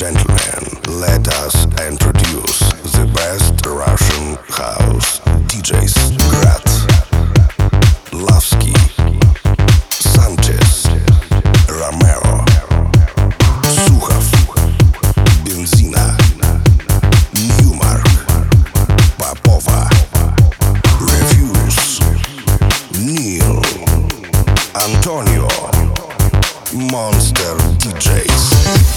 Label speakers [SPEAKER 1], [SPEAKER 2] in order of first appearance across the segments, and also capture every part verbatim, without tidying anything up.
[SPEAKER 1] gentlemen, let us introduce the best Russian house D Js. Grad, Lavsky, Sanchez, Romero, Sukhov, Benzina, Newmark, Popova, Refuse, Neil, Antonio, Monster D Js.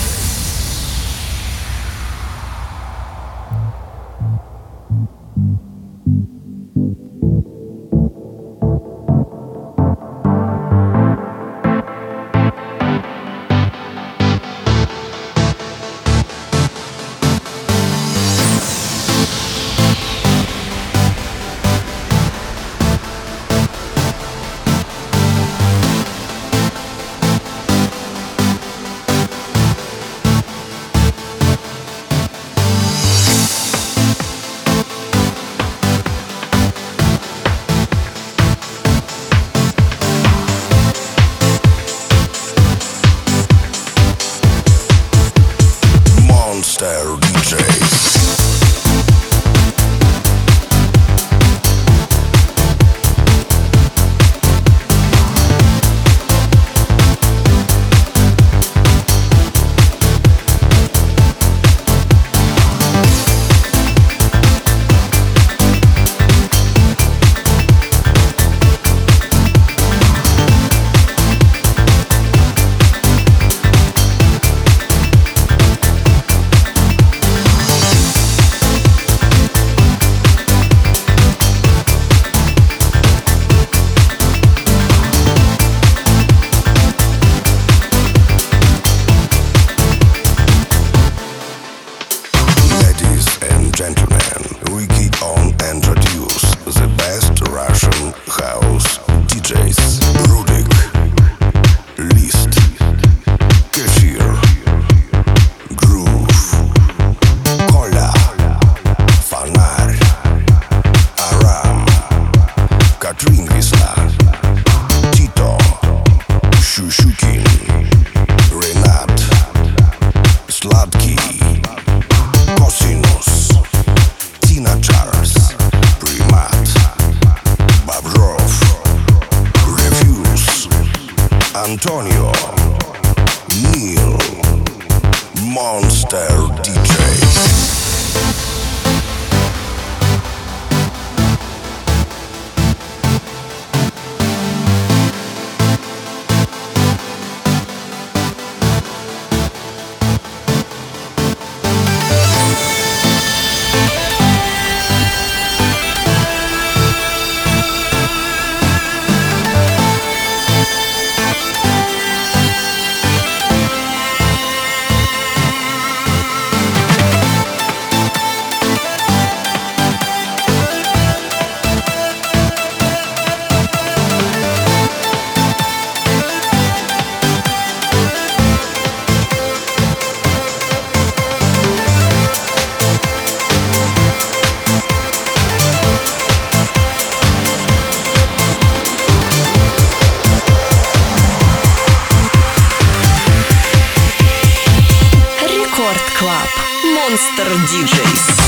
[SPEAKER 1] Monster D Js. Gentlemen, we keep on introduce the best Russian house D Js. Rudik, List, Kefir, Groove, Kola, Фонарь, Aram, Katrin Весна, Tito, Shushukin, Renat, Sladkий, Cosinus, Tina Charles, Primat, Bobrov, Refuse, Antonio, Neil, Monster D Js.
[SPEAKER 2] Monster ди джейс.